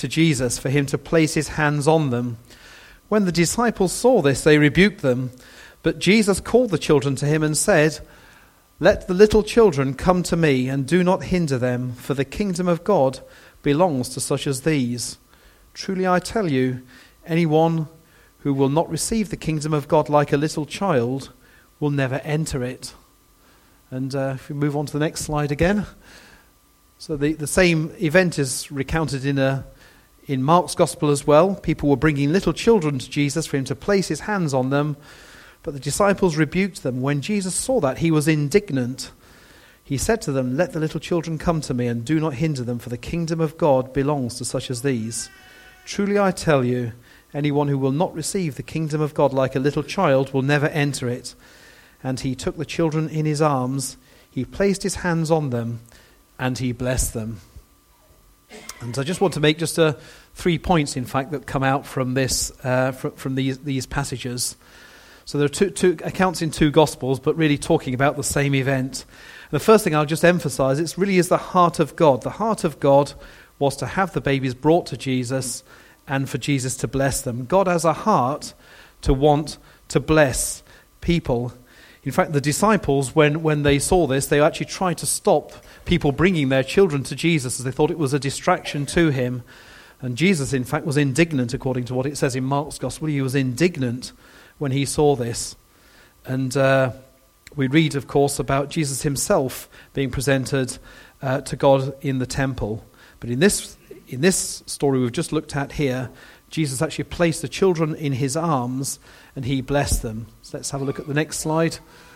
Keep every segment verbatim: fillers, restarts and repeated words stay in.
to Jesus for him to place his hands on them. When the disciples saw this, they rebuked them. But Jesus called the children to him and said, "Let the little children come to me, and do not hinder them, for the kingdom of God belongs to such as these. Truly I tell you, anyone who will not receive the kingdom of God like a little child will never enter it." And uh, if we move on to the next slide again. So the, the same event is recounted in a in Mark's gospel as well. People were bringing little children to Jesus for him to place his hands on them, but the disciples rebuked them. When Jesus saw that, he was indignant. He said to them, "Let the little children come to me, and do not hinder them, for the kingdom of God belongs to such as these. Truly I tell you, anyone who will not receive the kingdom of God like a little child will never enter it." And he took the children in his arms, he placed his hands on them, and he blessed them. And I just want to make just uh, three points, in fact, that come out from this, uh, from, from these, these passages. So there are two, two accounts in two Gospels, but really talking about the same event. And the first thing I'll just emphasize, it really is the heart of God. The heart of God was to have the babies brought to Jesus and for Jesus to bless them. God has a heart to want to bless people. In fact, the disciples, when, when they saw this, they actually tried to stop people bringing their children to Jesus, as they thought it was a distraction to him. And Jesus, in fact, was indignant, according to what it says in Mark's Gospel. He was indignant when he saw this. And uh, we read, of course, about Jesus himself being presented uh, to God in the temple. But in this in this story we've just looked at here, Jesus actually placed the children in his arms and he blessed them. So let's have a look at the next slide.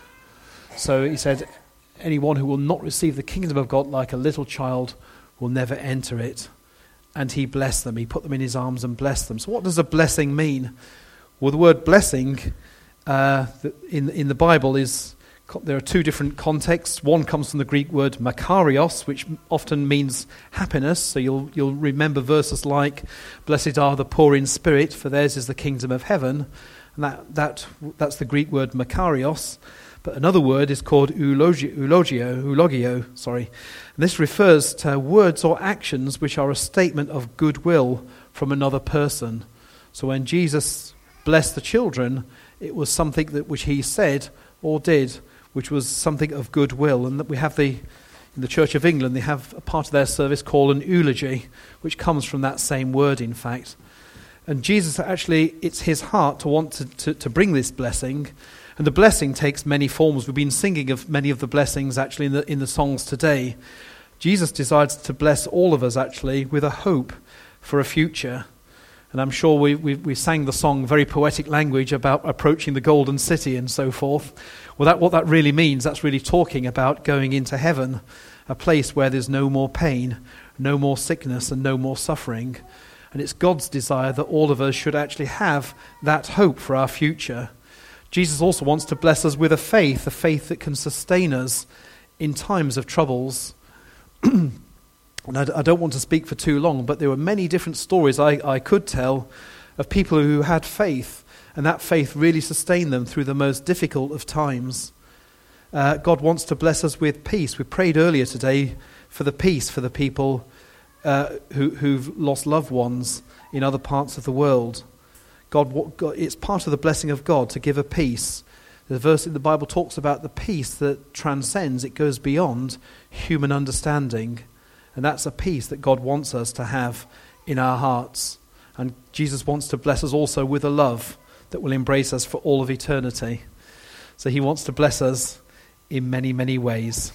So he said, "Anyone who will not receive the kingdom of God like a little child will never enter it." And he blessed them. He put them in his arms and blessed them. So what does a blessing mean? Well, the word blessing uh, in, in the Bible is, there are two different contexts. One comes from the Greek word makarios, which often means happiness. So you'll you'll remember verses like, "Blessed are the poor in spirit, for theirs is the kingdom of heaven." And that that that's the Greek word makarios. But another word is called eulogio, eulogio, eulogio, sorry. And this refers to words or actions which are a statement of goodwill from another person. So when Jesus blessed the children, it was something that which he said or did, which was something of goodwill. And that we have the, in the Church of England, they have a part of their service called an eulogy, which comes from that same word, in fact. And Jesus, actually, it's his heart to want to, to, to bring this blessing. And the blessing takes many forms. We've been singing of many of the blessings, actually, in the, in the songs today. Jesus decides to bless all of us, actually, with a hope for a future. And I'm sure we, we, we sang the song, very poetic language, about approaching the golden city and so forth. Well, that what that really means, that's really talking about going into heaven, a place where there's no more pain, no more sickness, and no more suffering. And it's God's desire that all of us should actually have that hope for our future. Jesus also wants to bless us with a faith, a faith that can sustain us in times of troubles. And I, I don't want to speak for too long, but there were many different stories I, I could tell of people who had faith, and that faith really sustained them through the most difficult of times. Uh, God wants to bless us with peace. We prayed earlier today for the peace for the people uh, who, who've lost loved ones in other parts of the world. God, God, it's part of the blessing of God to give a peace. The verse in the Bible talks about the peace that transcends, it goes beyond human understanding. And that's a peace that God wants us to have in our hearts. And Jesus wants to bless us also with a love that will embrace us for all of eternity. So he wants to bless us in many, many ways.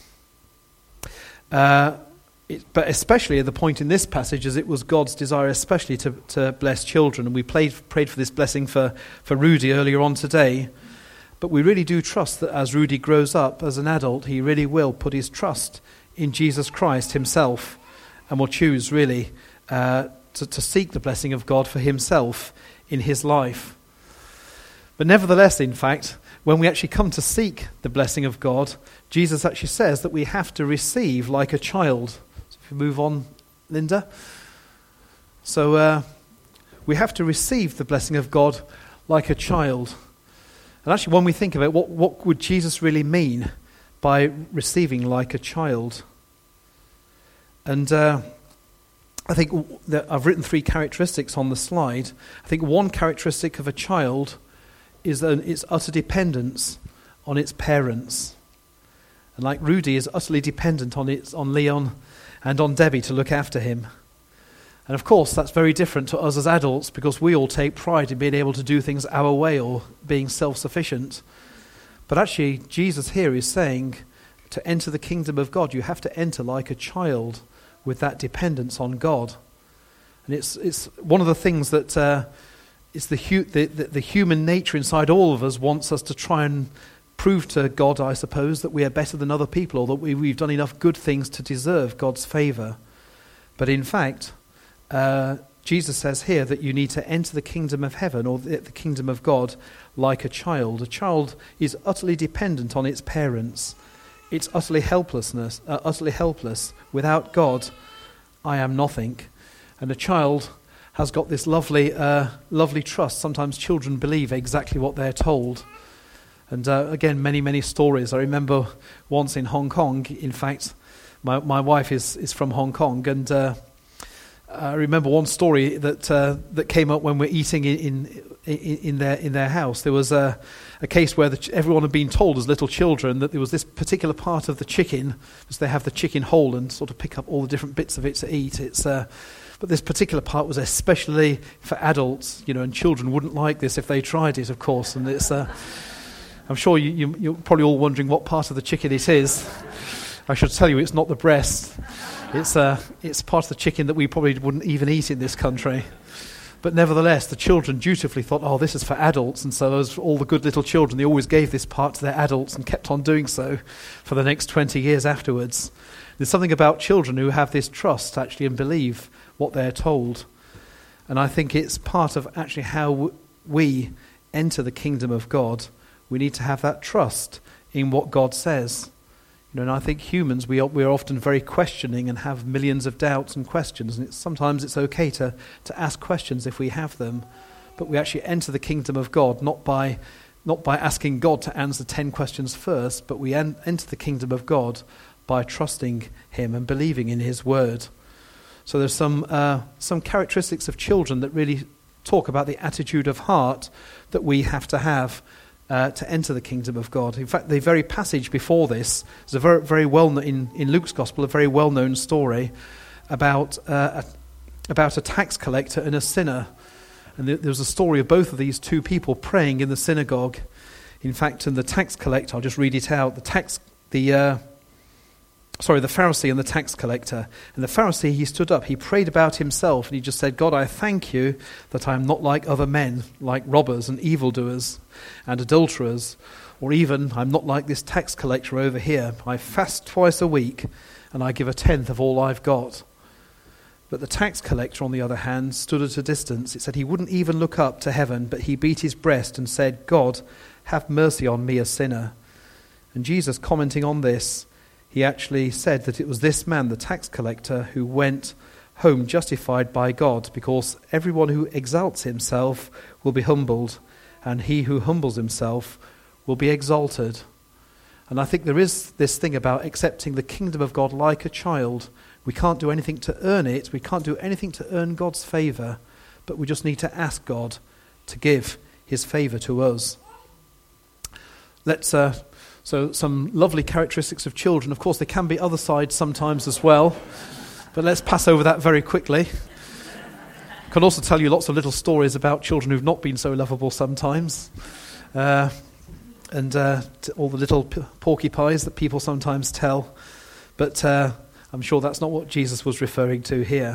Uh, it, but especially at the point in this passage, as it was God's desire especially to, to bless children. And we played, prayed for this blessing for, for Rudy earlier on today. But we really do trust that as Rudy grows up as an adult, he really will put his trust in Jesus Christ himself, and will choose really uh, to, to seek the blessing of God for himself in his life. But nevertheless, in fact, when we actually come to seek the blessing of God, Jesus actually says that we have to receive like a child. So if we move on, Linda. So uh, we have to receive the blessing of God like a child. And actually, when we think of it, what, what would Jesus really mean by receiving like a child? And uh, I think that I've written three characteristics on the slide. I think one characteristic of a child is that its utter dependence on its parents. And like Rudy is utterly dependent on its, on Leon and on Debbie to look after him. And of course, that's very different to us as adults, because we all take pride in being able to do things our way or being self-sufficient. But actually, Jesus here is saying, to enter the kingdom of God, you have to enter like a child with that dependence on God. And it's it's one of the things that uh, it's the, hu- the, the the human nature inside all of us wants us to try and prove to God, I suppose, that we are better than other people, or that we, we've done enough good things to deserve God's favour. But in fact, uh, Jesus says here that you need to enter the kingdom of heaven, or the, the kingdom of God, like a child. A child is utterly dependent on its parents. It's utterly helplessness, uh, utterly helpless. Without God, I am nothing. And a child has got this lovely, uh, lovely trust. Sometimes children believe exactly what they're told. And uh, again, many, many stories. I remember once in Hong Kong, in fact, my, my wife is, is from Hong Kong, and uh, I remember one story that uh, that came up when we're eating in in, in their in their house. There was a, a case where the ch- everyone had been told as little children that there was this particular part of the chicken, because they have the chicken whole and sort of pick up all the different bits of it to eat. It's uh, but this particular part was especially for adults, you know, and children wouldn't like this if they tried it, of course. And it's uh, I'm sure you, you you're probably all wondering what part of the chicken it is. I should tell you, it's not the breast. It's uh, it's part of the chicken that we probably wouldn't even eat in this country. But nevertheless, the children dutifully thought, oh, this is for adults. And so as all the good little children, they always gave this part to their adults and kept on doing so for the next twenty years afterwards. There's something about children who have this trust actually and believe what they're told. And I think it's part of actually how we enter the kingdom of God. We need to have that trust in what God says. You know, and I think humans, we are, we are often very questioning and have millions of doubts and questions. And it's, sometimes it's okay to, to ask questions if we have them. But we actually enter the kingdom of God not by not by asking God to answer ten questions first, but we en- enter the kingdom of God by trusting him and believing in his word. So there's some uh, some characteristics of children that really talk about the attitude of heart that we have to have Uh, to enter the kingdom of God. In fact, the very passage before this is a very, very well in in Luke's gospel, a very well-known story about uh, a, about a tax collector and a sinner. And there, there was a story of both of these two people praying in the synagogue. In fact, in the tax collector, I'll just read it out. The tax, the uh, sorry, the Pharisee and the tax collector. And the Pharisee, he stood up, he prayed about himself, and he just said, God, I thank you that I am not like other men, like robbers and evildoers and adulterers, or even I'm not like this tax collector over here. I fast twice a week, and I give a tenth of all I've got. But the tax collector, on the other hand, stood at a distance. It said he wouldn't even look up to heaven, but he beat his breast and said, God, have mercy on me, a sinner. And Jesus, commenting on this, he actually said that it was this man, the tax collector, who went home justified by God, because everyone who exalts himself will be humbled, and he who humbles himself will be exalted. And I think there is this thing about accepting the kingdom of God like a child. We can't do anything to earn it. We can't do anything to earn God's favour, but we just need to ask God to give his favour to us. Let's uh, so some lovely characteristics of children. Of course, there can be other sides sometimes as well, but let's pass over that very quickly. I can also tell you lots of little stories about children who've not been so lovable sometimes, uh, and uh, all the little p- porcupines that people sometimes tell. But uh, I'm sure that's not what Jesus was referring to here.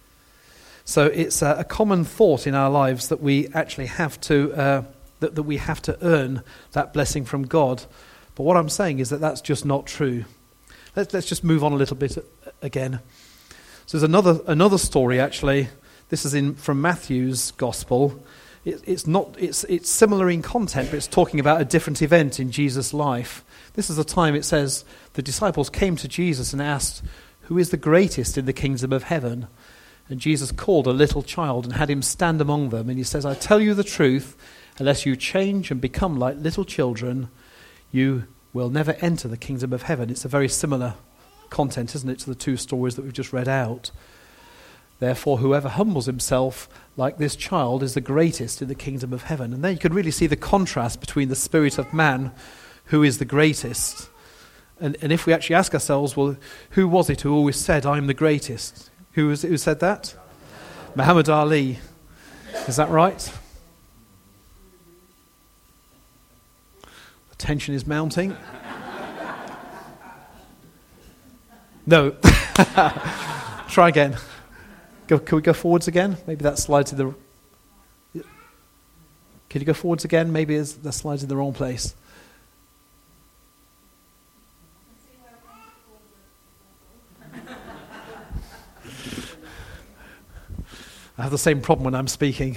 So it's uh, a common thought in our lives that we actually have to uh, that, that we have to earn that blessing from God. But what I'm saying is that that's just not true. Let's let's just move on a little bit again. So there's another another story actually. This is in from Matthew's gospel. It, it's not it's it's similar in content, but it's talking about a different event in Jesus' life. This is the time it says the disciples came to Jesus and asked, "Who is the greatest in the kingdom of heaven?" And Jesus called a little child and had him stand among them. And he says, "I tell you the truth, unless you change and become like little children, you will never enter the kingdom of heaven." It's a very similar content, isn't it, to the two stories that we've just read out. Therefore, whoever humbles himself like this child is the greatest in the kingdom of heaven. And there you could really see the contrast between the spirit of man, who is the greatest. And, and if we actually ask ourselves, well, who was it who always said, I'm the greatest? Who was it who said that? Muhammad Ali. Is that right? The tension is mounting. No. Try again. Go, can we go forwards again? Maybe that slides in the... Can you go forwards again? Maybe that slides in the wrong place. I have the same problem when I'm speaking.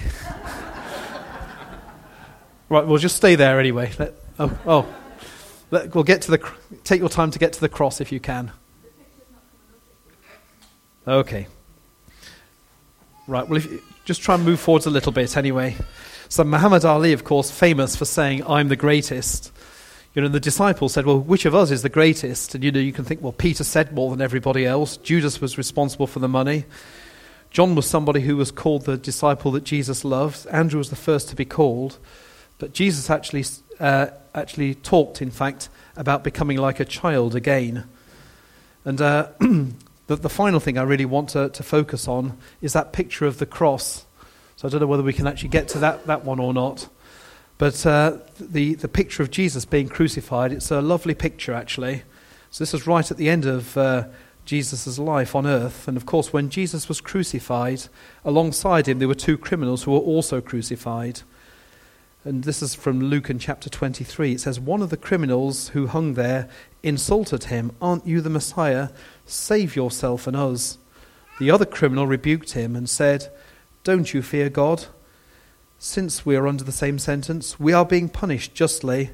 Right, we'll just stay there anyway. Let, oh, oh. Let, we'll get to the... Take your time to get to the cross if you can. Okay. Right, well, if you, just try and move forwards a little bit anyway. So Muhammad Ali, of course, famous for saying, I'm the greatest. You know, the disciples said, well, which of us is the greatest? And, you know, you can think, well, Peter said more than everybody else. Judas was responsible for the money. John was somebody who was called the disciple that Jesus loved. Andrew was the first to be called. But Jesus actually, uh, actually talked, in fact, about becoming like a child again. And... Uh, The, the final thing I really want to, to focus on is that picture of the cross. So I don't know whether we can actually get to that, that one or not. But uh, the, the picture of Jesus being crucified, it's a lovely picture actually. So this is right at the end of uh, Jesus' life on earth. And of course when Jesus was crucified, alongside him there were two criminals who were also crucified. And this is from Luke in chapter twenty-three. It says, one of the criminals who hung there insulted him, aren't you the Messiah? Save yourself and us. The other criminal rebuked him and said, don't you fear God? Since we are under the same sentence, we are being punished justly,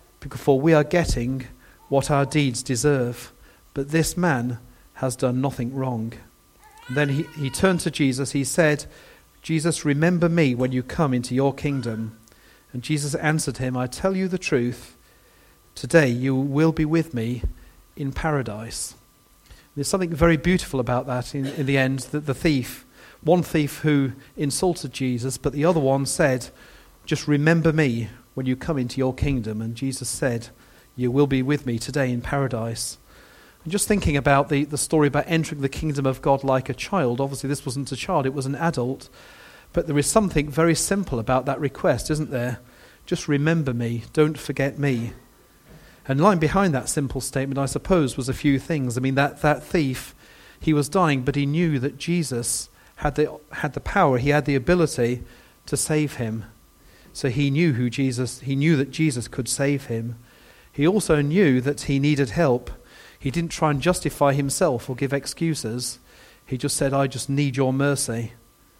for we are getting what our deeds deserve. But this man has done nothing wrong. And then he, he turned to Jesus. He said, Jesus, remember me when you come into your kingdom. And Jesus answered him, I tell you the truth, today you will be with me in paradise. There's something very beautiful about that in, in the end, that the thief, one thief who insulted Jesus, but the other one said, just remember me when you come into your kingdom. And Jesus said, you will be with me today in paradise. And just thinking about the, the story about entering the kingdom of God like a child, obviously this wasn't a child, it was an adult, but there is something very simple about that request, isn't there? Just remember me, don't forget me. And lying behind that simple statement, I suppose, was a few things. I mean, that, that thief, he was dying, but he knew that Jesus had the had the power, he had the ability to save him. So he knew who Jesus, he knew that Jesus could save him. He also knew that he needed help. He didn't try and justify himself or give excuses. He just said, I just need your mercy.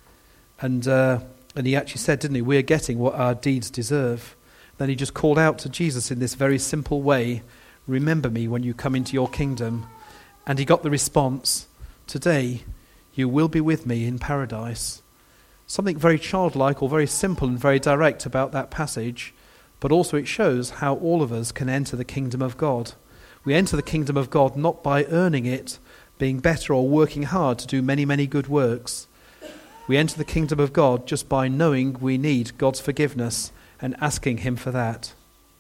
And uh, and he actually said, didn't he, we are getting what our deeds deserve. Then he just called out to Jesus in this very simple way, remember me when you come into your kingdom. And he got the response, today you will be with me in paradise. Something very childlike or very simple and very direct about that passage, but also it shows how all of us can enter the kingdom of God. We enter the kingdom of God not by earning it, being better or working hard to do many, many good works. We enter the kingdom of God just by knowing we need God's forgiveness and asking him for that.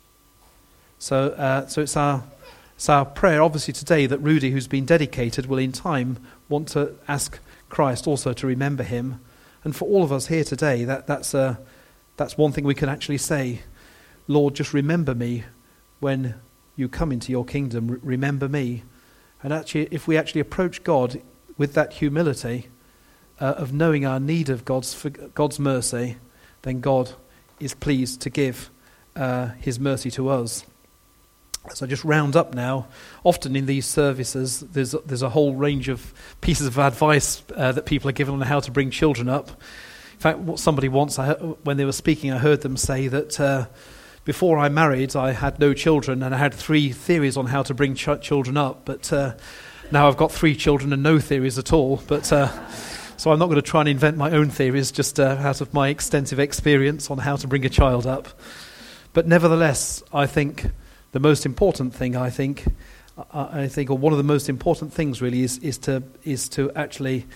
So uh, so it's our, it's our prayer, obviously, today that Rudy, who's been dedicated, will in time want to ask Christ also to remember him. And for all of us here today, that, that's, a, that's one thing we can actually say. Lord, just remember me when you come into your kingdom. R- remember me. And actually, if we actually approach God with that humility uh, of knowing our need of God's for, God's mercy, then God is pleased to give uh, his mercy to us. So I just round up now. Often in these services, there's there's a whole range of pieces of advice uh, that people are given on how to bring children up. In fact, what somebody once, I heard, when they were speaking, I heard them say that uh, before I married, I had no children, and I had three theories on how to bring ch- children up. But uh, now I've got three children and no theories at all. But uh, so I'm not going to try and invent my own theories, just uh, out of my extensive experience on how to bring a child up. But nevertheless, I think the most important thing, I think, I think, or one of the most important things really is is to is to actually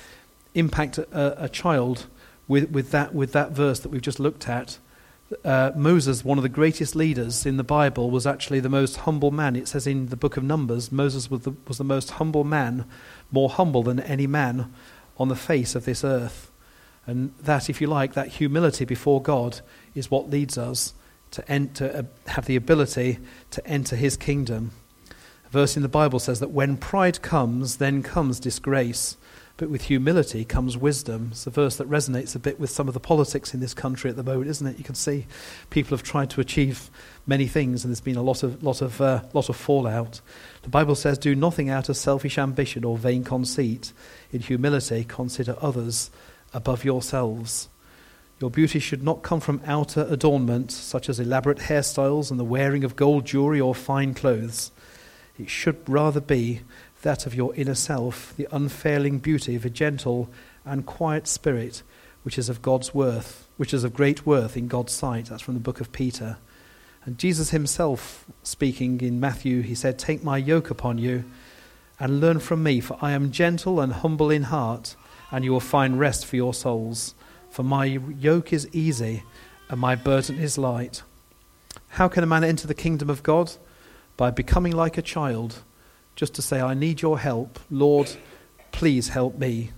impact a, a child with, with that with that verse that we've just looked at. Uh, Moses, one of the greatest leaders in the Bible, was actually the most humble man. It says in the book of Numbers, Moses was the, was the most humble man, more humble than any man on the face of this earth. And that, if you like, that humility before God is what leads us to, en- to uh, have the ability to enter his kingdom. A verse in the Bible says that when pride comes, then comes disgrace. But with humility comes wisdom. It's a verse that resonates a bit with some of the politics in this country at the moment, isn't it? You can see people have tried to achieve many things, and there's been a lot of lot of uh, lot of fallout. The Bible says, "Do nothing out of selfish ambition or vain conceit. In humility, consider others above yourselves." Your beauty should not come from outer adornment, such as elaborate hairstyles and the wearing of gold jewelry or fine clothes. It should rather be that of your inner self, the unfailing beauty of a gentle and quiet spirit, which is of God's worth, which is of great worth in God's sight. That's from the book of Peter. And Jesus himself, speaking in Matthew, he said, "Take my yoke upon you and learn from me, for I am gentle and humble in heart, and you will find rest for your souls. For my yoke is easy and my burden is light." How can a man enter the kingdom of God? By becoming like a child, just to say, "I need your help. Lord, please help me."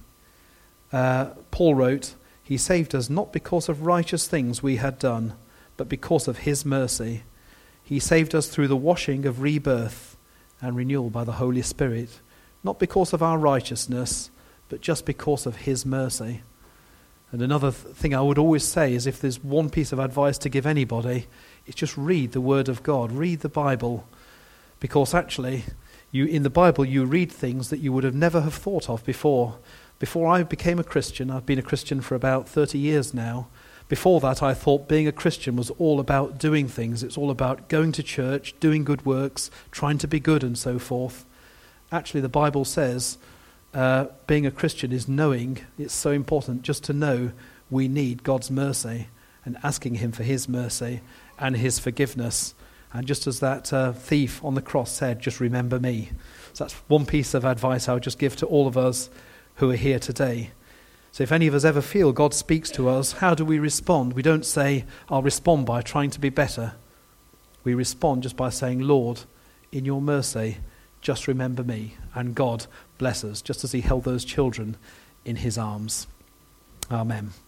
Uh, Paul wrote, "He saved us not because of righteous things we had done, but because of his mercy. He saved us through the washing of rebirth and renewal by the Holy Spirit, not because of our righteousness, but just because of his mercy." And another th- thing I would always say is, if there's one piece of advice to give anybody, it's just read the Word of God, read the Bible, because actually, You, in the Bible, you read things that you would have never have thought of before. Before I became a Christian, I've been a Christian for about thirty years now. Before that, I thought being a Christian was all about doing things. It's all about going to church, doing good works, trying to be good and so forth. Actually, the Bible says uh, being a Christian is knowing. It's so important just to know we need God's mercy and asking him for his mercy and his forgiveness. And just as that uh, thief on the cross said, just remember me. So that's one piece of advice I would just give to all of us who are here today. So if any of us ever feel God speaks to us, how do we respond? We don't say, "I'll respond by trying to be better." We respond just by saying, "Lord, in your mercy, just remember me." And God bless us, just as he held those children in his arms. Amen.